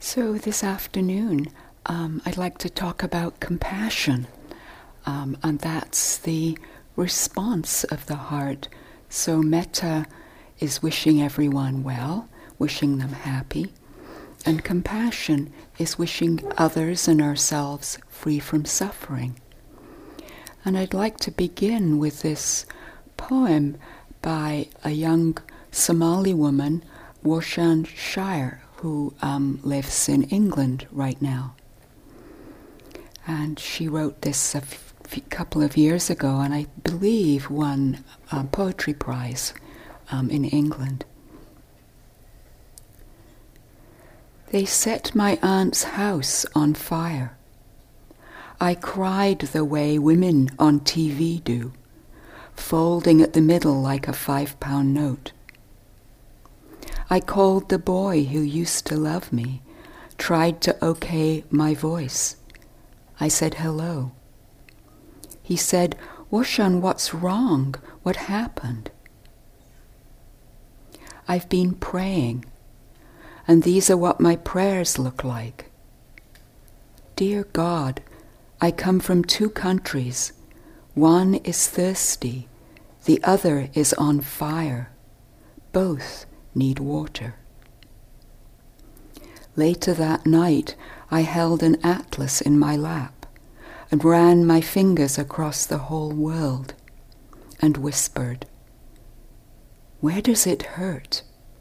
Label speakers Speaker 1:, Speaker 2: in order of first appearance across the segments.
Speaker 1: So this afternoon, I'd like to talk about compassion, and that's the response of the heart. So metta is wishing everyone well, wishing them happy, and compassion is wishing others and ourselves free from suffering. And I'd like to begin with this poem by a young Somali woman, Washan Shire, who lives in England right now. And she wrote this a couple of years ago, and I believe won a poetry prize in England. They set my aunt's house on fire. I cried the way women on TV do, folding at the middle like a 5-pound note. I called the boy who used to love me, tried to okay my voice. I said hello. He said, "Washan, what's wrong? What happened?" I've been praying, and these are what my prayers look like. Dear God, I come from 2 countries. One is thirsty, the other is on fire. Both need water. Later that night, I held an atlas in my lap and ran my fingers across the whole world and whispered, "Where does it hurt?"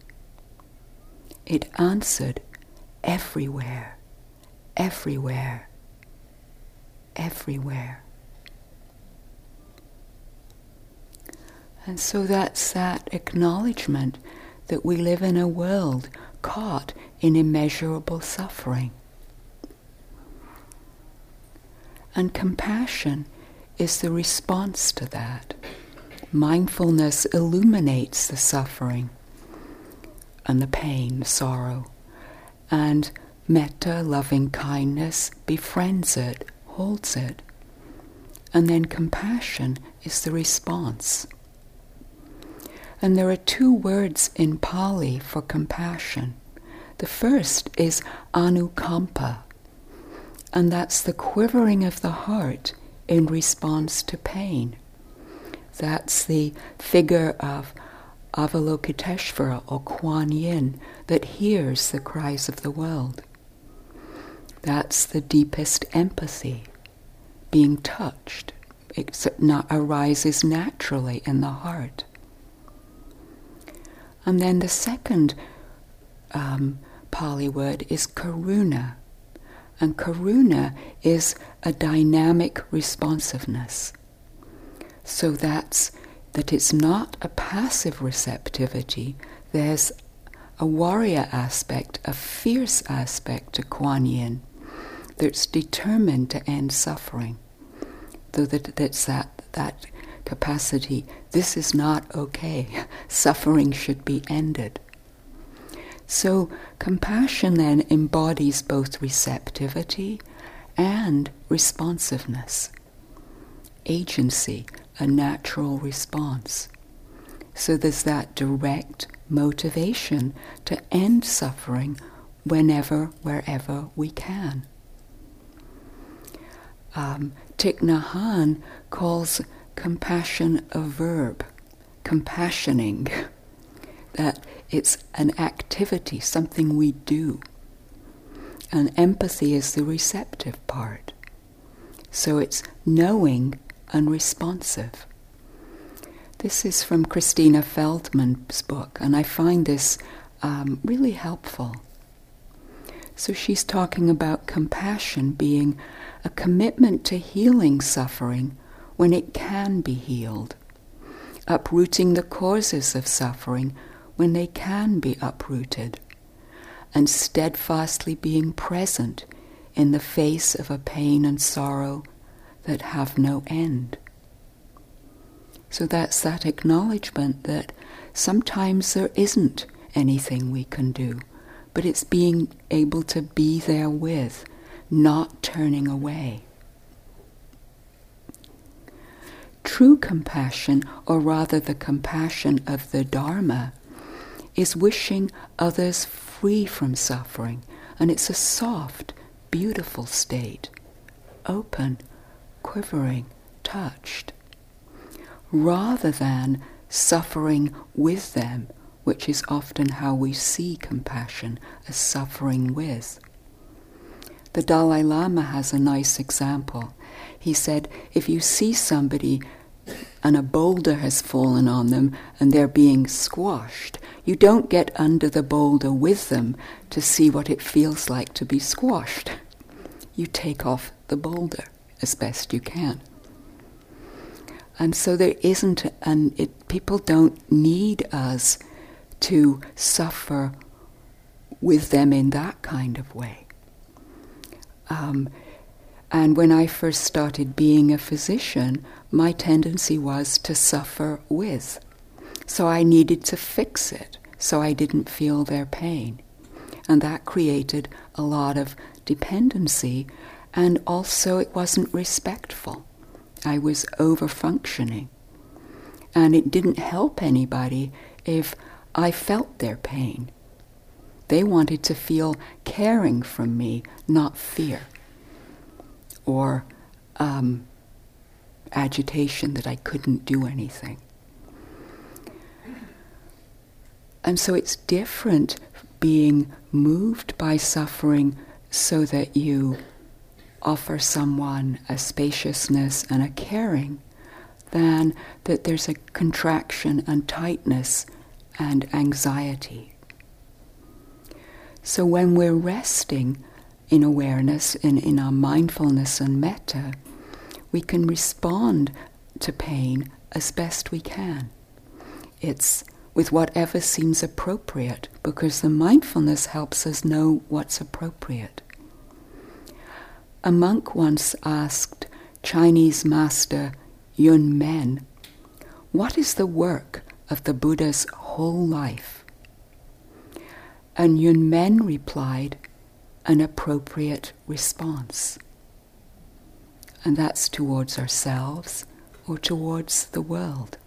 Speaker 1: It answered, "Everywhere, everywhere, everywhere." And so that's that acknowledgement that we live in a world caught in immeasurable suffering. And compassion is the response to that. Mindfulness illuminates the suffering and the pain, the sorrow. And metta, loving kindness, befriends it, holds it. And then compassion is the response. And there are 2 words in Pali for compassion. The first is anukampa, and that's the quivering of the heart in response to pain. That's the figure of Avalokiteshvara or Kuan Yin that hears the cries of the world. That's the deepest empathy, being touched. It arises naturally in the heart. And then the second Pali word is karuna. And karuna is a dynamic responsiveness. So that it's not a passive receptivity. There's a warrior aspect, a fierce aspect to Kuan Yin that's determined to end suffering. Though that's that capacity, this is not okay. Suffering should be ended. So compassion then embodies both receptivity and responsiveness. Agency, a natural response. So there's that direct motivation to end suffering whenever, wherever we can. Thich Nhat Hanh calls compassion a verb, compassioning, that it's an activity, something we do. And empathy is the receptive part. So it's knowing and responsive. This is from Christina Feldman's book, and I find this really helpful. So she's talking about compassion being a commitment to healing suffering when it can be healed, uprooting the causes of suffering when they can be uprooted, and steadfastly being present in the face of a pain and sorrow that have no end. So that's that acknowledgement that sometimes there isn't anything we can do, but it's being able to be there with, not turning away. True compassion, or rather the compassion of the Dharma, is wishing others free from suffering, And it's a soft, beautiful state, open, quivering, touched, rather than suffering with them, which is often how we see compassion, as suffering with. The Dalai Lama has a nice example. He said, if you see somebody and a boulder has fallen on them and they're being squashed, you don't get under the boulder with them to see what it feels like to be squashed. You take off the boulder as best you can. And so there isn't, people don't need us to suffer with them in that kind of way. And when I first started being a physician, my tendency was to suffer with. So I needed to fix it so I didn't feel their pain. And that created a lot of dependency, and also it wasn't respectful. I was over-functioning. And it didn't help anybody if I felt their pain. They wanted to feel caring from me, not fear or agitation that I couldn't do anything. And so it's different being moved by suffering so that you offer someone a spaciousness and a caring, than that there's a contraction and tightness and anxiety. So when we're resting in awareness, in our mindfulness and metta, we can respond to pain as best we can. It's with whatever seems appropriate, because the mindfulness helps us know what's appropriate. A monk once asked Chinese master Yun Men, "What is the work of the Buddha's whole life?" And Yun Men replied, "An appropriate response." And that's towards ourselves or towards the world.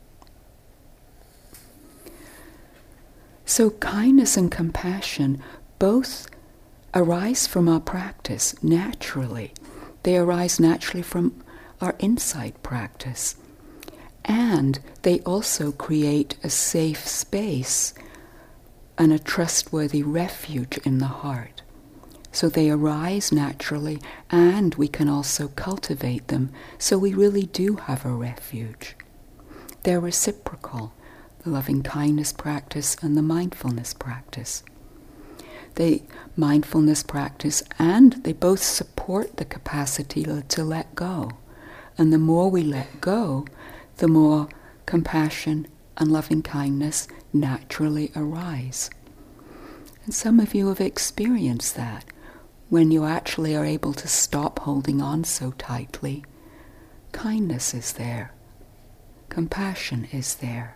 Speaker 1: So kindness and compassion both arise from our practice naturally. They arise naturally from our insight practice. And they also create a safe space and a trustworthy refuge in the heart. So they arise naturally, and we can also cultivate them, so we really do have a refuge. They're reciprocal, the loving-kindness practice and the mindfulness practice. The mindfulness practice, and they both support the capacity to let go. And the more we let go, the more compassion and loving-kindness naturally arise. And some of you have experienced that, when you actually are able to stop holding on so tightly. Kindness is there. Compassion is there.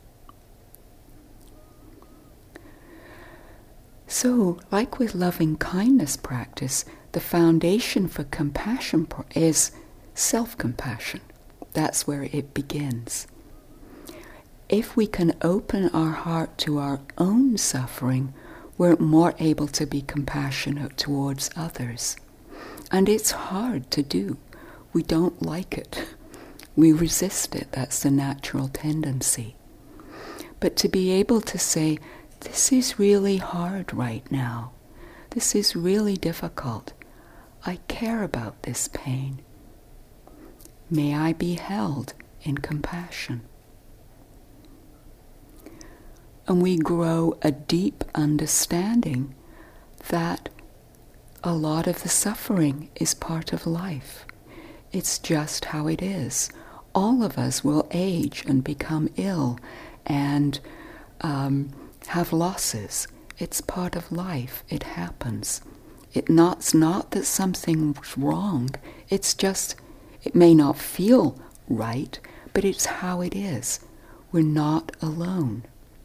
Speaker 1: So, like with loving-kindness practice, the foundation for compassion is self-compassion. That's where it begins. If we can open our heart to our own suffering, we're more able to be compassionate towards others. And it's hard to do. We don't like it. We resist it. That's the natural tendency. But to be able to say, this is really hard right now. This is really difficult. I care about this pain. May I be held in compassion. And we grow a deep understanding that a lot of the suffering is part of life. It's just how it is. All of us will age and become ill and have losses. It's part of life. It happens. It's not that something's wrong. It's just, it may not feel right, but it's how it is. We're not alone.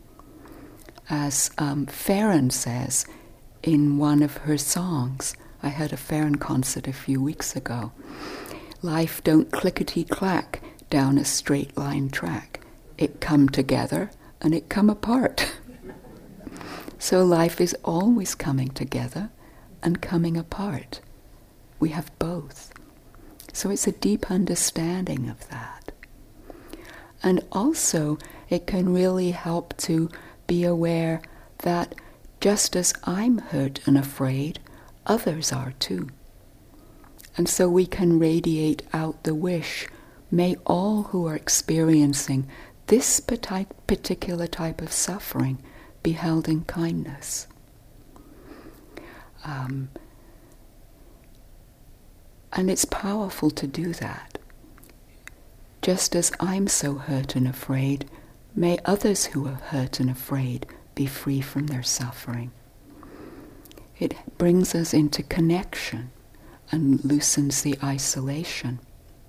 Speaker 1: As Farron says in one of her songs, I heard a Farron concert a few weeks ago, life don't clickety-clack down a straight line track. It come together and it come apart. So life is always coming together and coming apart. We have both. So it's a deep understanding of that. And also, it can really help to be aware that just as I'm hurt and afraid, others are too. And so we can radiate out the wish, may all who are experiencing this particular type of suffering be held in kindness. And it's powerful to do that. Just as I'm so hurt and afraid, may others who are hurt and afraid be free from their suffering. It brings us into connection and loosens the isolation.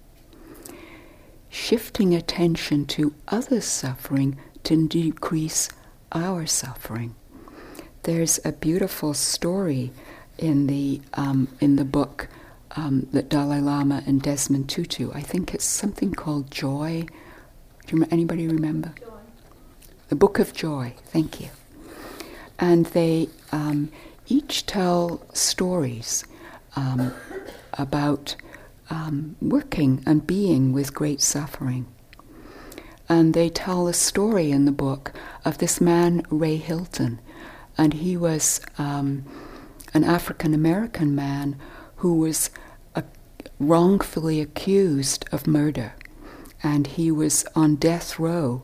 Speaker 1: Shifting attention to others' suffering to decrease our suffering. There's a beautiful story in the book that Dalai Lama and Desmond Tutu, I think it's something called Joy. Anybody remember? Joy. The Book of Joy, thank you. And they each tell stories about working and being with great suffering. And they tell a story in the book of this man, Ray Hilton, and he was an African-American man who was wrongfully accused of murder. And he was on death row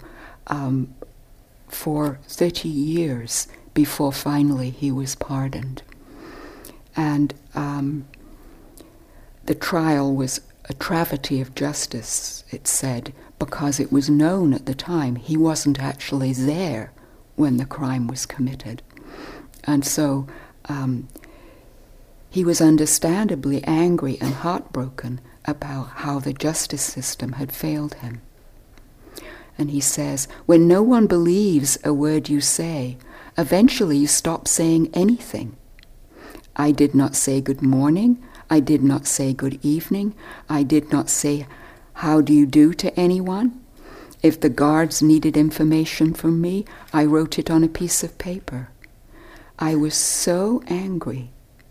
Speaker 1: for 30 years before finally he was pardoned. And the trial was a travesty of justice, it said, because it was known at the time he wasn't actually there when the crime was committed. And so he was understandably angry and heartbroken about how the justice system had failed him. And he says, when no one believes a word you say, eventually you stop saying anything. I did not say good morning. I did not say good evening. I did not say how do you do to anyone. If the guards needed information from me, I wrote it on a piece of paper. I was so angry.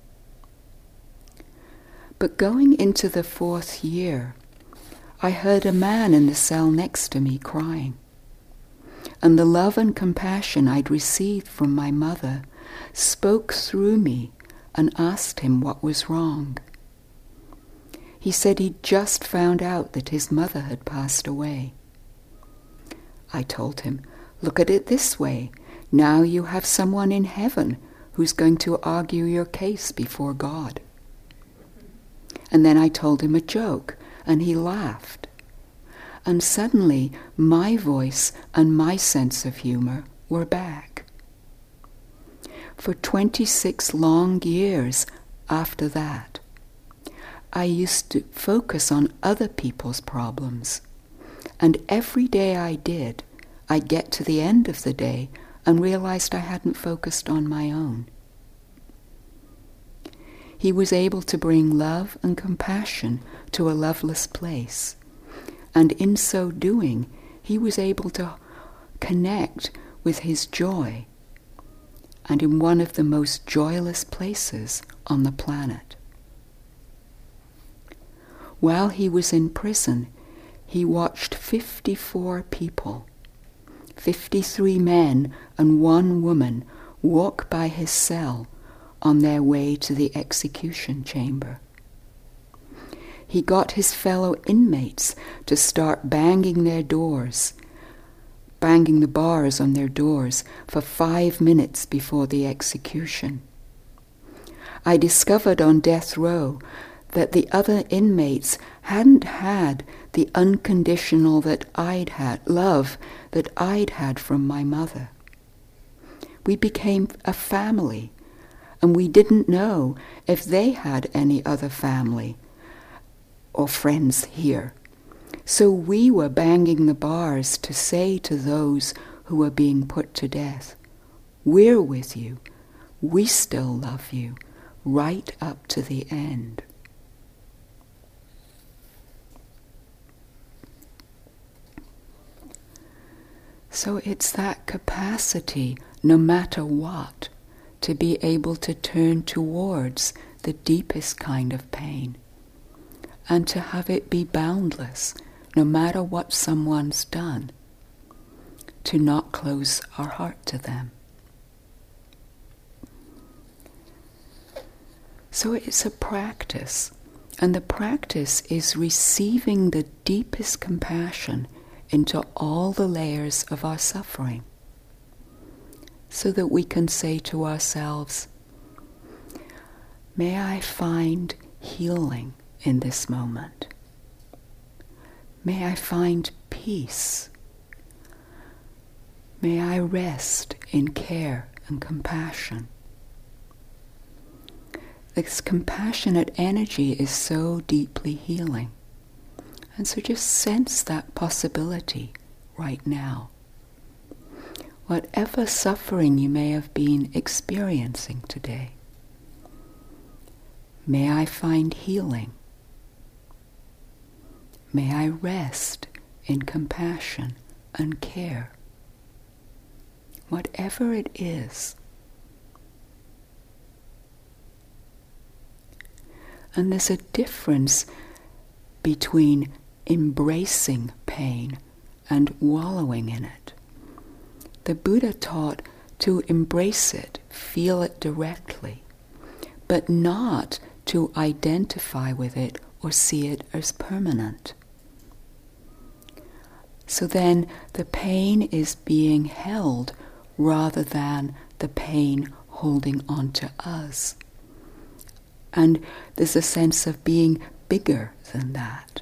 Speaker 1: But going into the 4th year, I heard a man in the cell next to me crying. And the love and compassion I'd received from my mother spoke through me and asked him what was wrong. He said he'd just found out that his mother had passed away. I told him, look at it this way. Now you have someone in heaven who's going to argue your case before God. And then I told him a joke, and he laughed. And suddenly, my voice and my sense of humor were back. For 26 long years after that, I used to focus on other people's problems. And every day I did, I'd get to the end of the day and realized I hadn't focused on my own. He was able to bring love and compassion to a loveless place. And in so doing, he was able to connect with his joy, and in one of the most joyless places on the planet. While he was in prison, he watched 54 people, 53 men and 1 woman, walk by his cell on their way to the execution chamber. He got his fellow inmates to start banging their doors, banging the bars on their doors for 5 minutes before the execution. I discovered on death row that the other inmates hadn't had the unconditional love that I'd had from my mother. We became a family, and we didn't know if they had any other family or friends here. So we were banging the bars to say to those who were being put to death, we're with you, we still love you, right up to the end. So it's that capacity, no matter what, to be able to turn towards the deepest kind of pain and to have it be boundless, no matter what someone's done, to not close our heart to them. So it's a practice, and the practice is receiving the deepest compassion into all the layers of our suffering, so that we can say to ourselves, may I find healing in this moment. May I find peace. May I rest in care and compassion. This compassionate energy is so deeply healing. And so just sense that possibility right now. Whatever suffering you may have been experiencing today, may I find healing. May I rest in compassion and care. Whatever it is. And there's a difference between embracing pain and wallowing in it. The Buddha taught to embrace it, feel it directly, but not to identify with it or see it as permanent. So then the pain is being held rather than the pain holding on to us. And there's a sense of being bigger than that.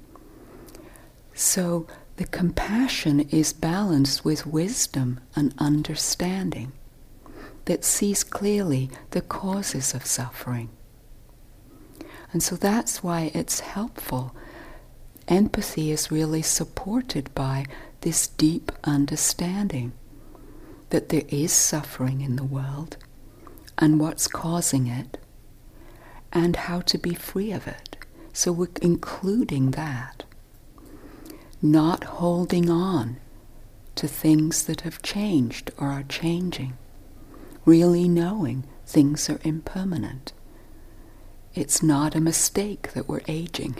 Speaker 1: So the compassion is balanced with wisdom and understanding that sees clearly the causes of suffering. And so that's why it's helpful. Empathy is really supported by this deep understanding that there is suffering in the world and what's causing it and how to be free of it. So we're including that. Not holding on to things that have changed or are changing. Really knowing things are impermanent. It's not a mistake that we're aging.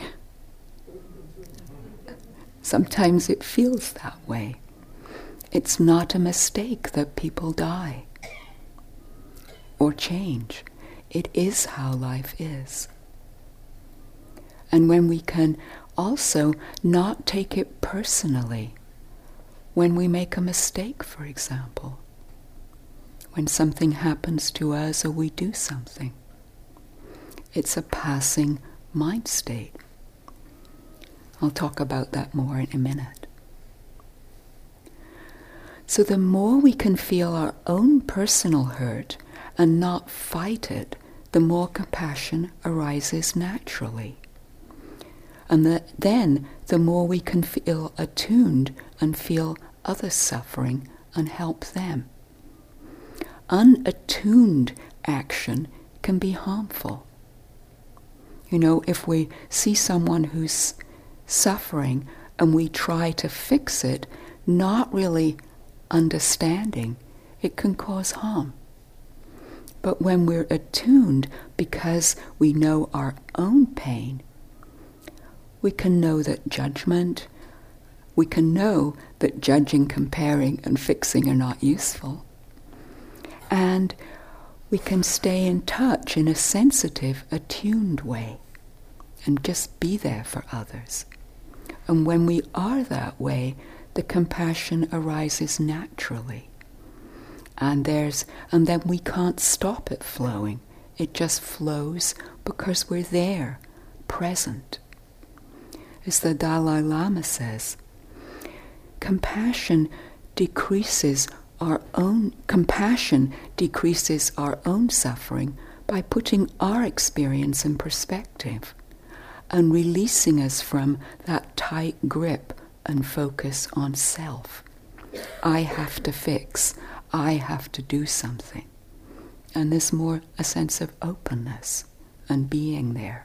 Speaker 1: Sometimes it feels that way. It's not a mistake that people die or change. It is how life is. And when we can also not take it personally, when we make a mistake, for example, when something happens to us or we do something, it's a passing mind state. I'll talk about that more in a minute. So the more we can feel our own personal hurt and not fight it, the more compassion arises naturally. And then the more we can feel attuned and feel others suffering and help them. Unattuned action can be harmful. You know, if we see someone who's suffering and we try to fix it, not really understanding, it can cause harm. But when we're attuned because we know our own pain, we can know that judging, comparing, and fixing are not useful. And we can stay in touch in a sensitive, attuned way and just be there for others. And when we are that way, the compassion arises naturally. And then we can't stop it flowing. It just flows because we're there, present. As the Dalai Lama says, compassion decreases our own suffering by putting our experience in perspective and releasing us from that tight grip and focus on self. I have to fix. I have to do something. And there's more a sense of openness and being there.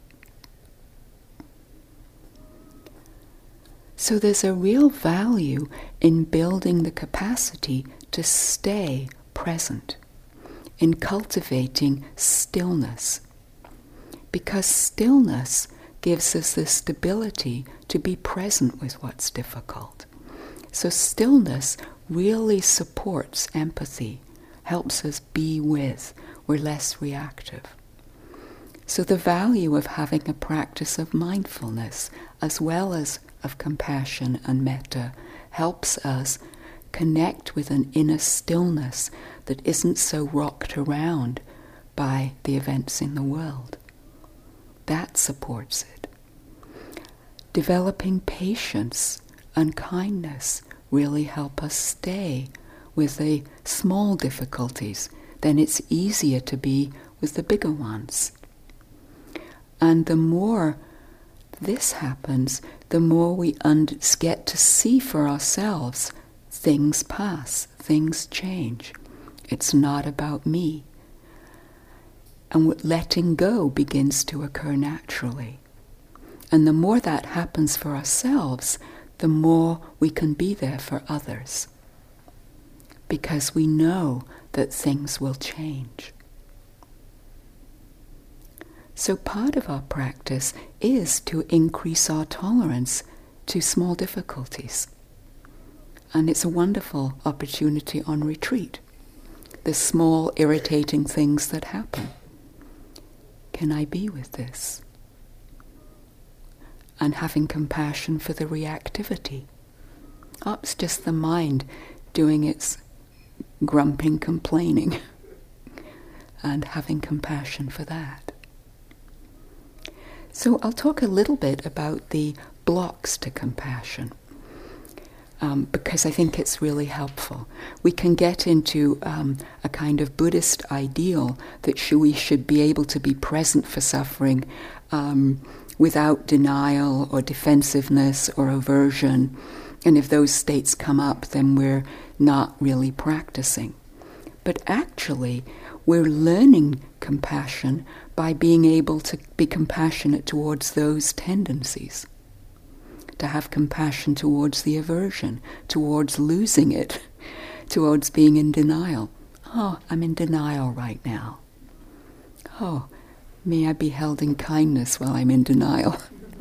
Speaker 1: So there's a real value in building the capacity to stay present in cultivating stillness. Because stillness gives us the stability to be present with what's difficult. So stillness really supports empathy, helps us be with. We're less reactive. So the value of having a practice of mindfulness as well as of compassion and metta helps us connect with an inner stillness that isn't so rocked around by the events in the world. That supports it. Developing patience and kindness really help us stay with the small difficulties. Then it's easier to be with the bigger ones. And the more this happens, the more we get to see for ourselves things pass, things change. It's not about me. And letting go begins to occur naturally. And the more that happens for ourselves, the more we can be there for others. Because we know that things will change. So part of our practice is to increase our tolerance to small difficulties. And it's a wonderful opportunity on retreat. The small irritating things that happen. Can I be with this? And having compassion for the reactivity. Oh, it's just the mind doing its grumping, complaining. And having compassion for that. So I'll talk a little bit about the blocks to compassion. Because I think it's really helpful. We can get into a kind of Buddhist ideal that we should be able to be present for suffering without denial or defensiveness or aversion. And if those states come up, then we're not really practicing. But actually, we're learning compassion by being able to be compassionate towards those tendencies. To have compassion towards the aversion, towards losing it, towards being in denial. Oh, I'm in denial right now. Oh, may I be held in kindness while I'm in denial.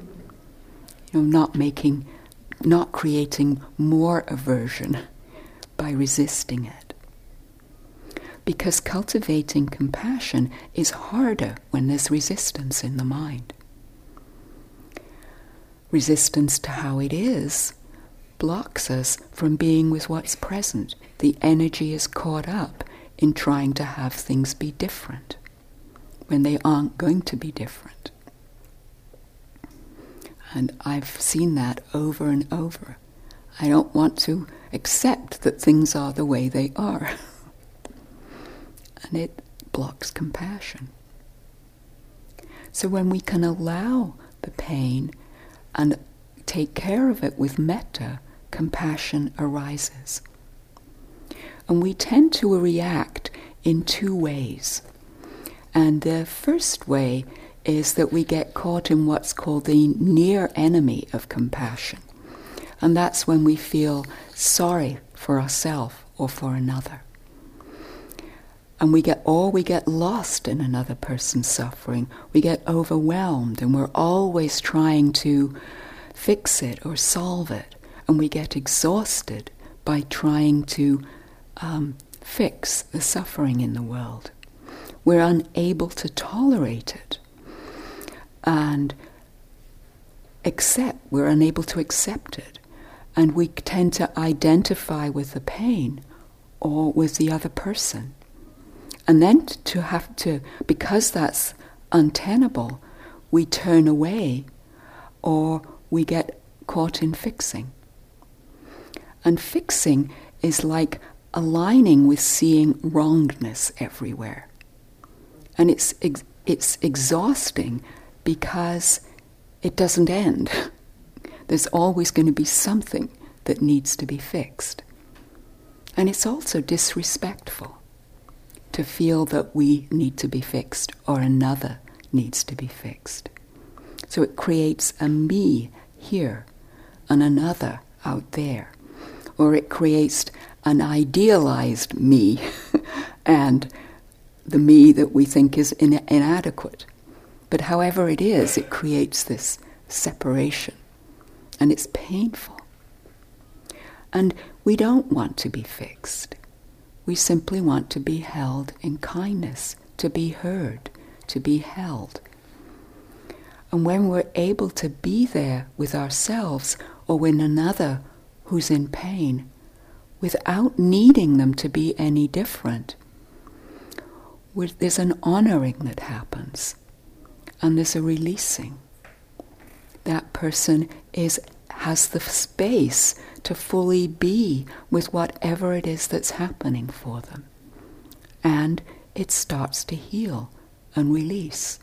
Speaker 1: Not creating more aversion by resisting it. Because cultivating compassion is harder when there's resistance in the mind. Resistance to how it is blocks us from being with what's present. The energy is caught up in trying to have things be different when they aren't going to be different. And I've seen that over and over. I don't want to accept that things are the way they are. And it blocks compassion. So when we can allow the pain and take care of it with metta, compassion arises. And we tend to react in two ways. And the first way is that we get caught in what's called the near enemy of compassion. And that's when we feel sorry for ourselves or for another. And we get lost in another person's suffering. We get overwhelmed, and we're always trying to fix it or solve it. And we get exhausted by trying to fix the suffering in the world. We're unable to tolerate it. And we're unable to accept it. And we tend to identify with the pain or with the other person. And then because that's untenable, we turn away or we get caught in fixing. And fixing is like aligning with seeing wrongness everywhere. And it's exhausting because it doesn't end. There's always going to be something that needs to be fixed. And it's also disrespectful to feel that we need to be fixed or another needs to be fixed. So it creates a me here and another out there. Or it creates an idealized me and the me that we think is inadequate. But however it is, it creates this separation, and it's painful. And we don't want to be fixed. We simply want to be held in kindness, to be heard, to be held. And when we're able to be there with ourselves or with another who's in pain, without needing them to be any different, there's an honoring that happens, and there's a releasing. That person has the space to fully be with whatever it is that's happening for them. And it starts to heal and release.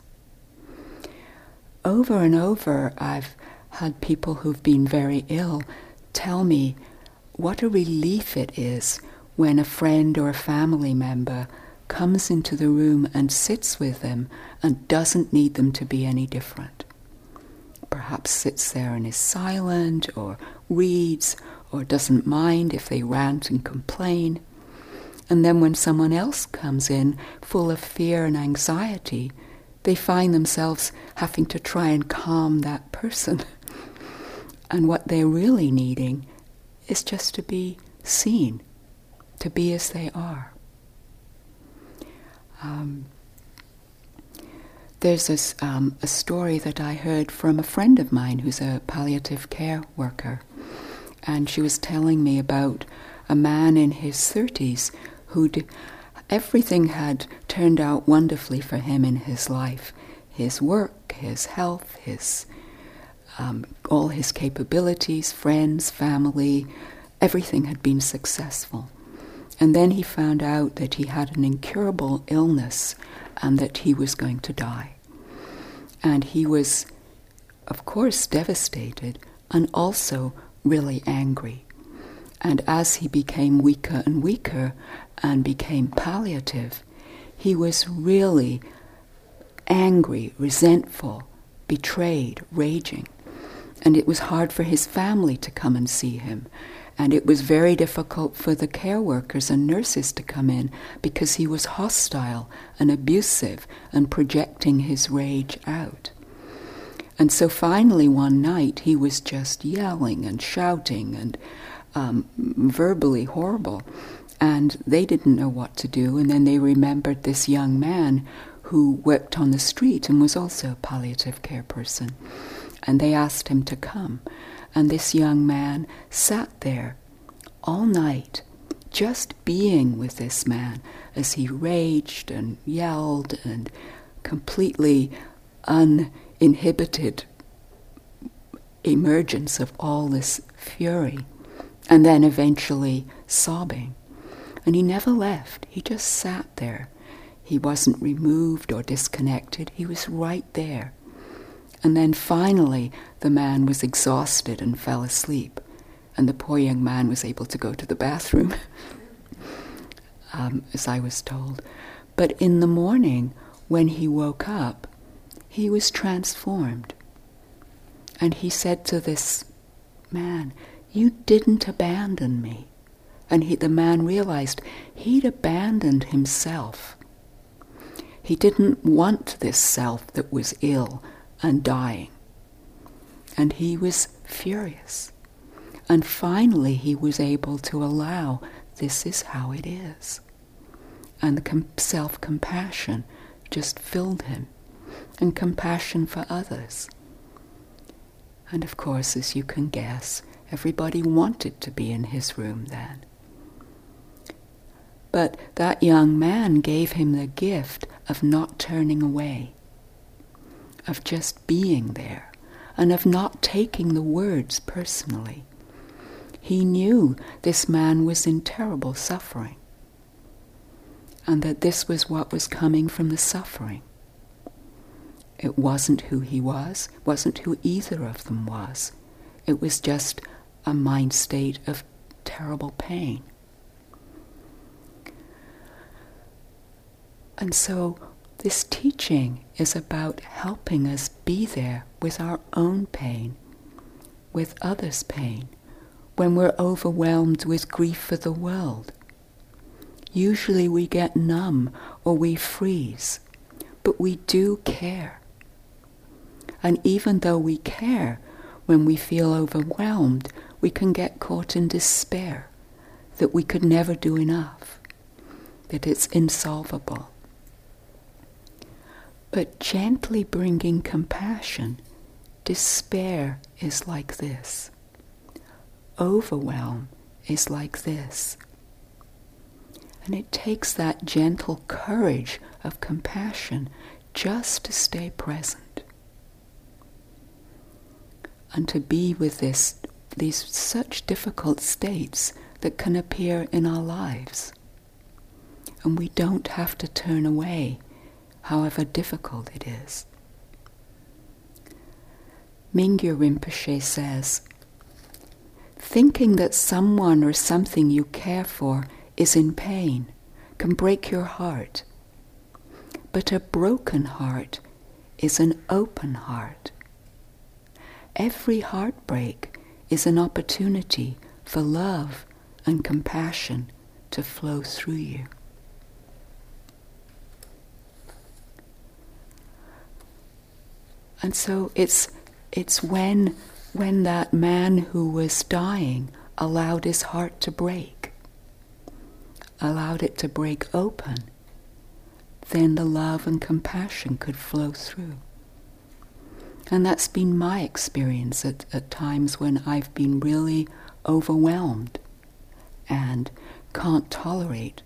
Speaker 1: Over and over, I've had people who've been very ill tell me what a relief it is when a friend or a family member comes into the room and sits with them and doesn't need them to be any different. Perhaps sits there and is silent, or reads, or doesn't mind if they rant and complain. And then when someone else comes in full of fear and anxiety, they find themselves having to try and calm that person. And what they're really needing is just to be seen, to be as they are. There's a story that I heard from a friend of mine who's a palliative care worker, and she was telling me about a man in his 30s who everything had turned out wonderfully for him in his life. His work, his health, all his capabilities, friends, family, everything had been successful. And then he found out that he had an incurable illness and that he was going to die. And he was, of course, devastated and also really angry. And as he became weaker and weaker and became palliative, he was really angry, resentful, betrayed, raging. And it was hard for his family to come and see him. And it was very difficult for the care workers and nurses to come in because he was hostile and abusive and projecting his rage out. And so finally one night he was just yelling and shouting and verbally horrible. And they didn't know what to do. And then they remembered this young man who worked on the street and was also a palliative care person. And they asked him to come. And this young man sat there all night, just being with this man as he raged and yelled and completely uninhibited emergence of all this fury, and then eventually sobbing. And he never left. He just sat there. He wasn't removed or disconnected. He was right there. And then finally, the man was exhausted and fell asleep. And the poor young man was able to go to the bathroom, as I was told. But in the morning, when he woke up, he was transformed. And he said to this man, "You didn't abandon me." And the man realized he'd abandoned himself. He didn't want this self that was ill and dying. And he was furious. And finally he was able to allow this is how it is. And the self-compassion just filled him. And compassion for others. And of course, as you can guess, everybody wanted to be in his room then. But that young man gave him the gift of not turning away, of just being there, and of not taking the words personally. He knew this man was in terrible suffering, and that this was what was coming from the suffering. It wasn't who he was, wasn't who either of them was. It was just a mind state of terrible pain. And so this teaching is about helping us be there with our own pain, with others' pain, when we're overwhelmed with grief for the world. Usually we get numb or we freeze, but we do care. And even though we care, when we feel overwhelmed, we can get caught in despair, that we could never do enough, that it's insolvable. But gently bringing compassion, despair is like this. Overwhelm is like this. And it takes that gentle courage of compassion just to stay present. And to be with these such difficult states that can appear in our lives. And we don't have to turn away, however difficult it is. Mingyur Rinpoche says, thinking that someone or something you care for is in pain can break your heart. But a broken heart is an open heart. Every heartbreak is an opportunity for love and compassion to flow through you. And so it's when that man who was dying allowed his heart to break, allowed it to break open, then the love and compassion could flow through. And that's been my experience at times when I've been really overwhelmed and can't tolerate.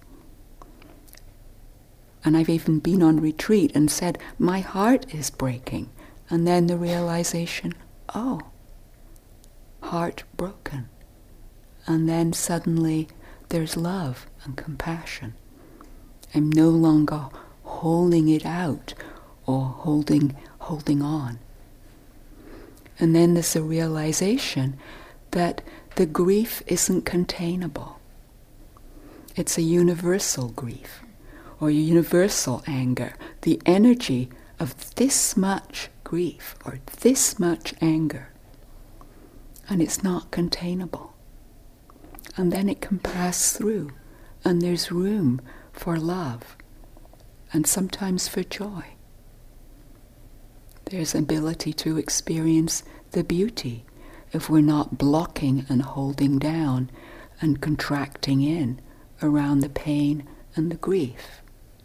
Speaker 1: And I've even been on retreat and said, my heart is breaking. And then the realization, oh, heart broken. And then suddenly there's love and compassion. I'm no longer holding it out or holding on. And then there's a realization that the grief isn't containable. It's a universal grief or a universal anger. The energy of this much grief or this much anger, and it's not containable. And then it can pass through, and there's room for love, and sometimes for joy. There's ability to experience the beauty if we're not blocking and holding down and contracting in around the pain and the grief.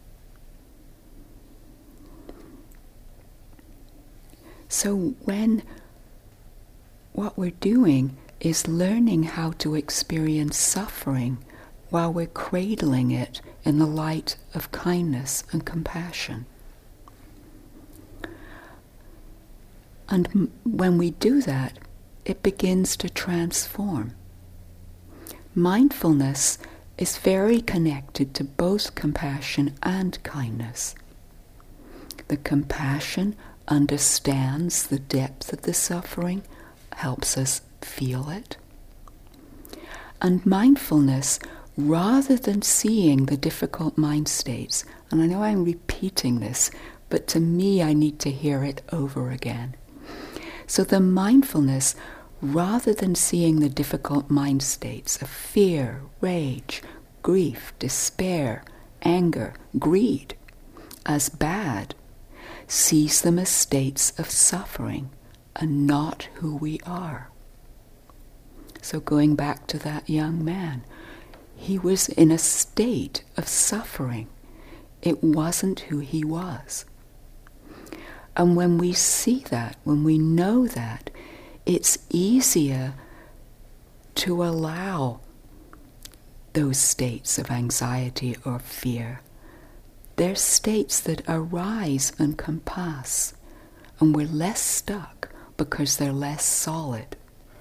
Speaker 1: So when what we're doing is learning how to experience suffering while we're cradling it in the light of kindness and compassion. And when we do that, it begins to transform. Mindfulness is very connected to both compassion and kindness. The compassion understands the depth of the suffering, helps us feel it. And mindfulness, rather than seeing the difficult mind states, and I know I'm repeating this, but to me I need to hear it over again. So the mindfulness, rather than seeing the difficult mind states of fear, rage, grief, despair, anger, greed as bad, sees them as states of suffering and not who we are. So going back to that young man, he was in a state of suffering. It wasn't who he was. And when we see that, when we know that, it's easier to allow those states of anxiety or fear. They're states that arise and can pass, and we're less stuck because they're less solid.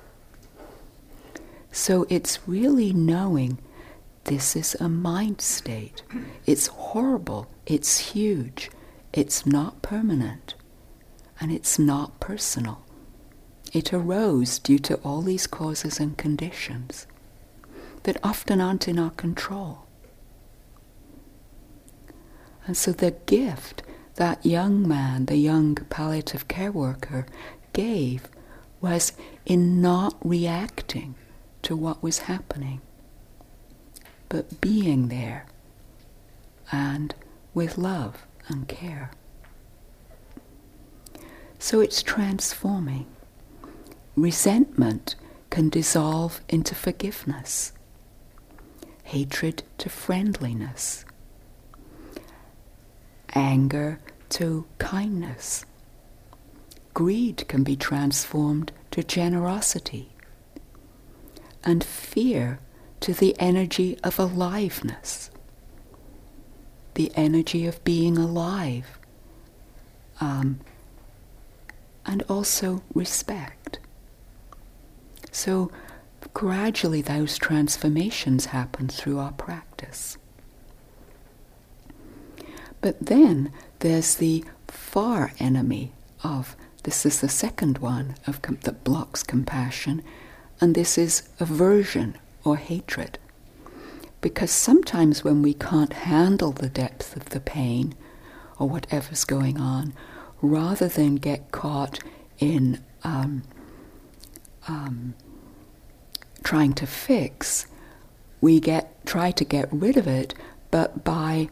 Speaker 1: So it's really knowing this is a mind state. It's horrible, it's huge, it's not permanent, and it's not personal. It arose due to all these causes and conditions that often aren't in our control. And so the gift that young man, the young palliative care worker, gave was in not reacting to what was happening, but being there and with love and care. So it's transforming. Resentment can dissolve into forgiveness, hatred to friendliness, anger to kindness. Greed can be transformed to generosity, and fear to the energy of aliveness, the energy of being alive, and also respect. So gradually those transformations happen through our practice. But then there's the far enemy of, this is the second one of that blocks compassion, and this is aversion or hatred. Because sometimes when we can't handle the depth of the pain or whatever's going on, rather than get caught in trying to fix, we try to get rid of it, but by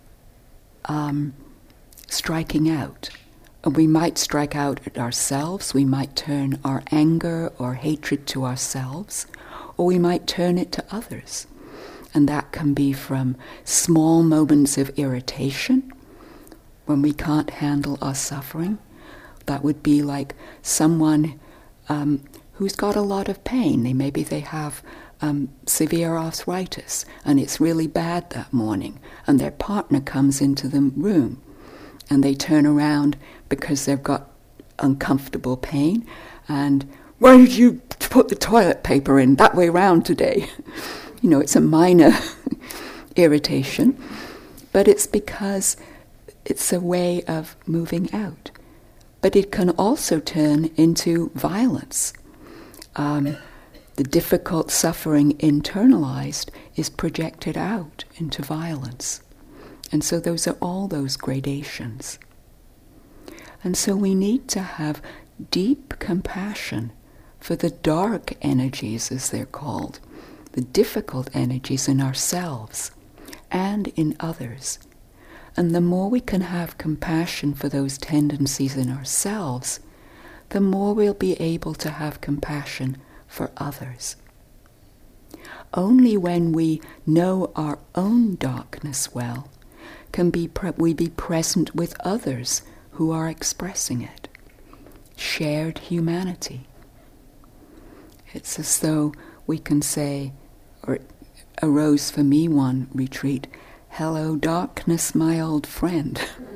Speaker 1: striking out. And we might strike out at ourselves, we might turn our anger or hatred to ourselves, or we might turn it to others. And that can be from small moments of irritation, when we can't handle our suffering. That would be like someone who's got a lot of pain. Maybe they have severe arthritis, and it's really bad that morning, and their partner comes into the room, and they turn around because they've got uncomfortable pain, and why did you put the toilet paper in that way round today? You know, it's a minor irritation, but it's because it's a way of moving out. But it can also turn into violence. The difficult suffering internalized is projected out into violence. And so those are all those gradations. And so we need to have deep compassion for the dark energies, as they're called, the difficult energies in ourselves and in others. And the more we can have compassion for those tendencies in ourselves, the more we'll be able to have compassion for others. Only when we know our own darkness well can we be present with others who are expressing it. Shared humanity. It's as though we can say, or it arose for me one retreat, "Hello, darkness, my old friend."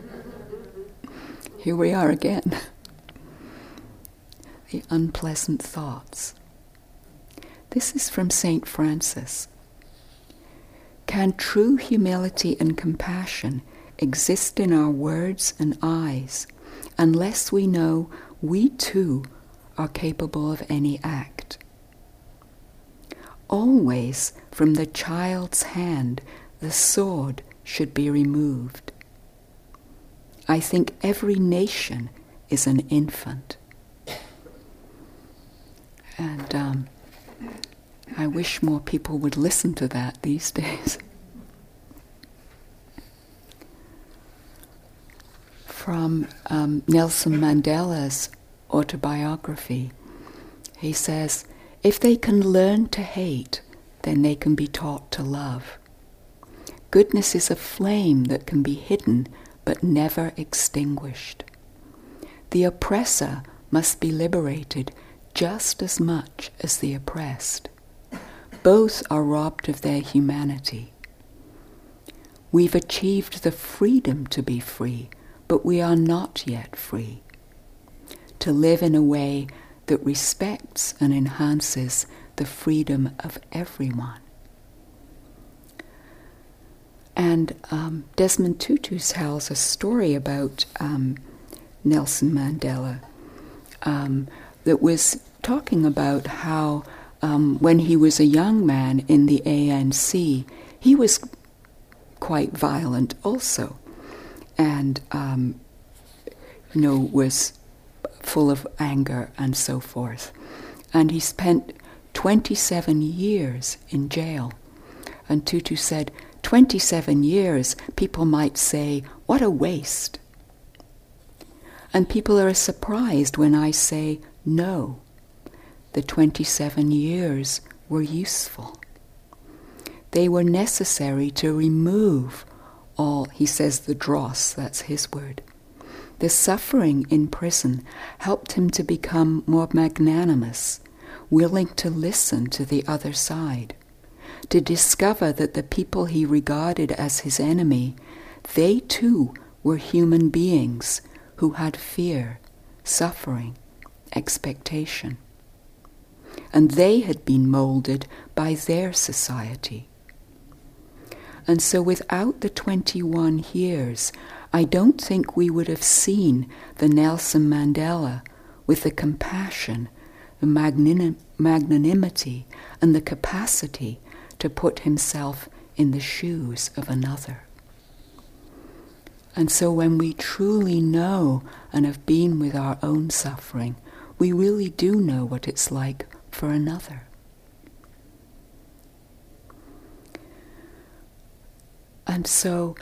Speaker 1: Here we are again. The unpleasant thoughts. This is from St. Francis. Can true humility and compassion exist in our words and eyes unless we know we too are capable of any act? Always from the child's hand the sword should be removed. I think every nation is an infant. And I wish more people would listen to that these days. From Nelson Mandela's autobiography, he says, if they can learn to hate, then they can be taught to love. Goodness is a flame that can be hidden but never extinguished. The oppressor must be liberated just as much as the oppressed. Both are robbed of their humanity. We've achieved the freedom to be free, but we are not yet free. To live in a way that respects and enhances the freedom of everyone. And Desmond Tutu tells a story about Nelson Mandela that was talking about how when he was a young man in the ANC, he was quite violent also, and was full of anger and so forth. And he spent 27 years in jail. And Tutu said, 27 years, people might say, what a waste. And people are surprised when I say, no, the 27 years were useful. They were necessary to remove all, he says, the dross, that's his word. The suffering in prison helped him to become more magnanimous, willing to listen to the other side, to discover that the people he regarded as his enemy, they too were human beings who had fear, suffering, expectation. And they had been molded by their society. And so without the 21 years, I don't think we would have seen the Nelson Mandela with the compassion, the magnanimity, and the capacity to put himself in the shoes of another. And so when we truly know and have been with our own suffering, we really do know what it's like for another. And so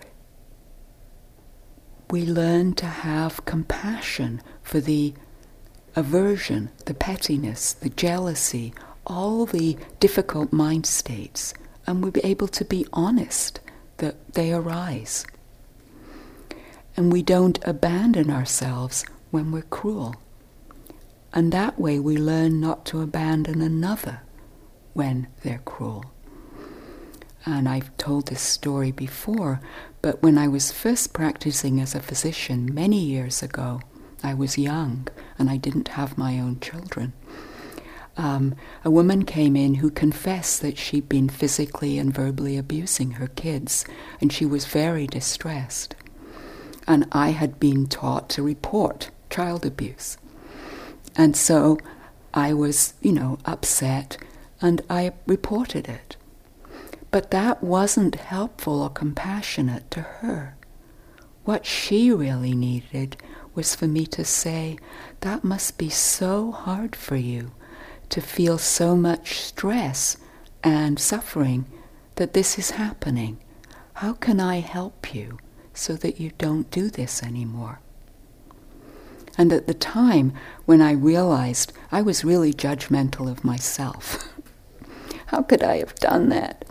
Speaker 1: we learn to have compassion for the aversion, the pettiness, the jealousy, all the difficult mind states, and we'll be able to be honest that they arise. And we don't abandon ourselves when we're cruel. And that way we learn not to abandon another when they're cruel. And I've told this story before, but when I was first practicing as a physician many years ago, I was young and I didn't have my own children. A woman came in who confessed that she'd been physically and verbally abusing her kids, and she was very distressed. And I had been taught to report child abuse. And so I was, upset, and I reported it. But that wasn't helpful or compassionate to her. What she really needed was for me to say, that must be so hard for you to feel so much stress and suffering that this is happening. How can I help you so that you don't do this anymore? And at the time when I realized I was really judgmental of myself, how could I have done that?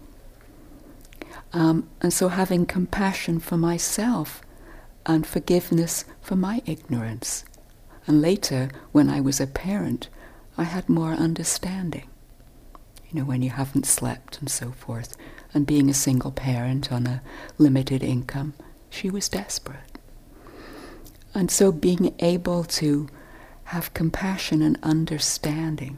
Speaker 1: And so having compassion for myself and forgiveness for my ignorance. And later, when I was a parent, I had more understanding. When you haven't slept and so forth. And being a single parent on a limited income, she was desperate. And so being able to have compassion and understanding.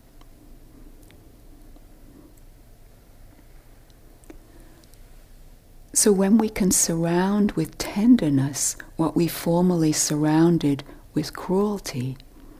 Speaker 1: So when we can surround with tenderness what we formerly surrounded with cruelty,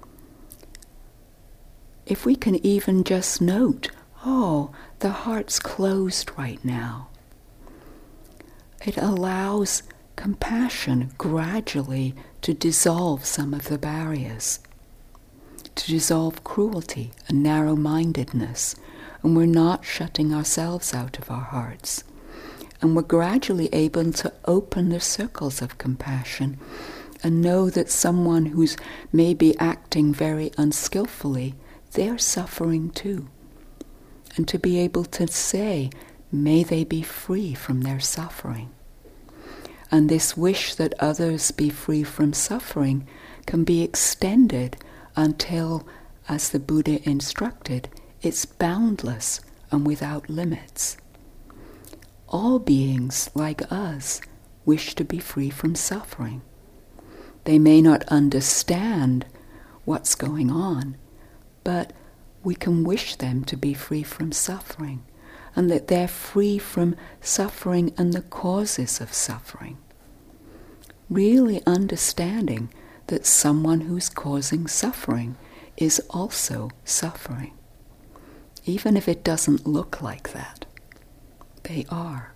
Speaker 1: if we can even just note, the heart's closed right now, it allows compassion gradually to dissolve some of the barriers, to dissolve cruelty and narrow-mindedness, and we're not shutting ourselves out of our hearts. And we're gradually able to open the circles of compassion and know that someone who's maybe acting very unskillfully, they're suffering too. And to be able to say, may they be free from their suffering. And this wish that others be free from suffering can be extended until, as the Buddha instructed, it's boundless and without limits. All beings, like us, wish to be free from suffering. They may not understand what's going on, but we can wish them to be free from suffering, and that they're free from suffering and the causes of suffering. Really understanding that someone who's causing suffering is also suffering, even if it doesn't look like that. They are.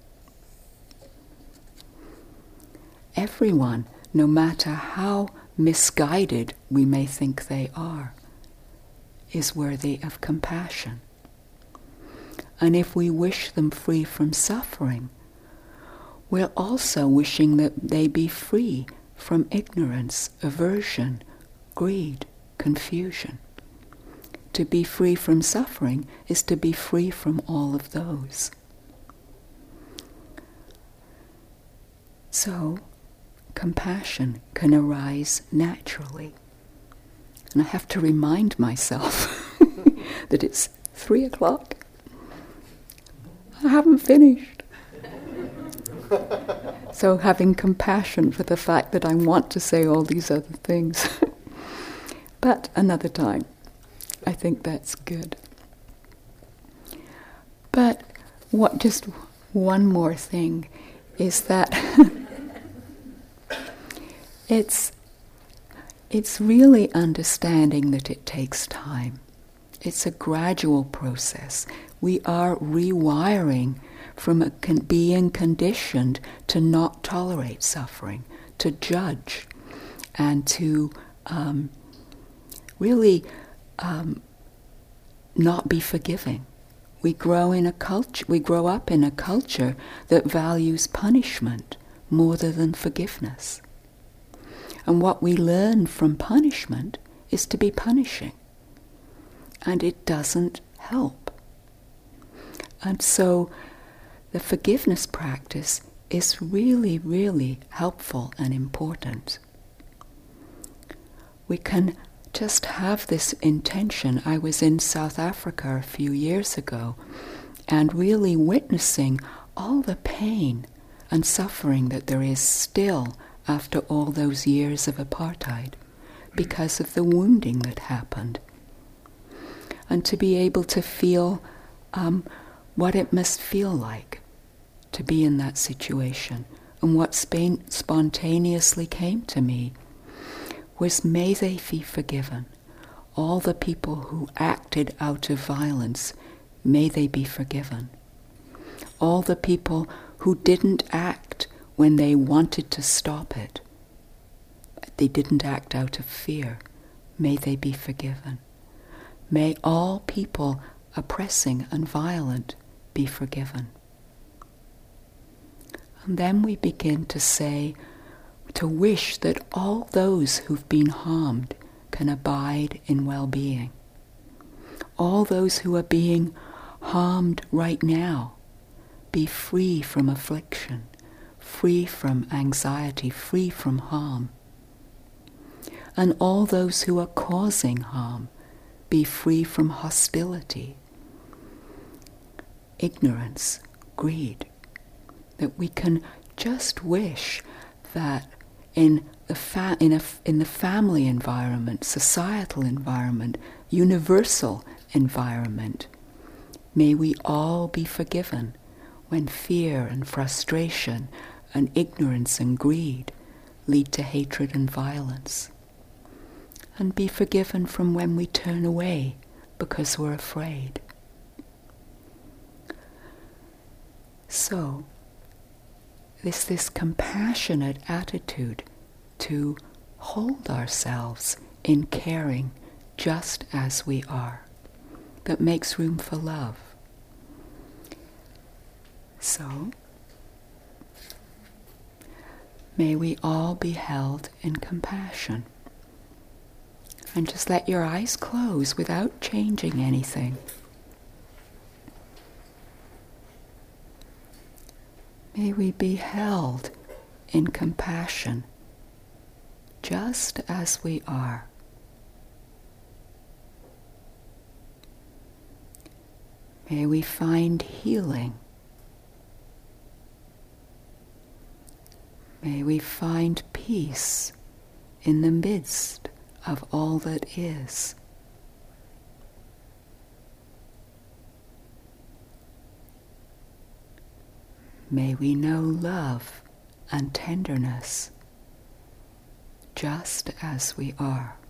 Speaker 1: Everyone, no matter how misguided we may think they are, is worthy of compassion. And if we wish them free from suffering, we're also wishing that they be free from ignorance, aversion, greed, confusion. To be free from suffering is to be free from all of those. So, compassion can arise naturally. And I have to remind myself that it's 3 o'clock. I haven't finished. So having compassion for the fact that I want to say all these other things. But another time. I think that's good. But just one more thing is that it's really understanding that it takes time. It's a gradual process. We are rewiring from being conditioned to not tolerate suffering, to judge, and to really not be forgiving. We grow up in a culture that values punishment more than forgiveness. And what we learn from punishment is to be punishing. And it doesn't help. And so the forgiveness practice is really, really helpful and important. We can just have this intention. I was in South Africa a few years ago and really witnessing all the pain and suffering that there is still after all those years of apartheid because of the wounding that happened. And to be able to feel what it must feel like to be in that situation. And what spontaneously came to me was, may they be forgiven. All the people who acted out of violence, may they be forgiven. All the people who didn't act when they wanted to stop it, they didn't act out of fear, may they be forgiven. May all people oppressing and violent be forgiven. And then we begin to say, to wish that all those who've been harmed can abide in well-being. All those who are being harmed right now be free from affliction, free from anxiety, free from harm. And all those who are causing harm be free from hostility, ignorance, greed. That we can just wish that in the family environment, societal environment, universal environment, may we all be forgiven when fear and frustration and ignorance and greed lead to hatred and violence. And be forgiven from when we turn away because we're afraid. So, this compassionate attitude to hold ourselves in caring just as we are, that makes room for love. So, may we all be held in compassion. And just let your eyes close without changing anything. May we be held in compassion, just as we are. May we find healing. May we find peace in the midst of all that is. May we know love and tenderness just as we are.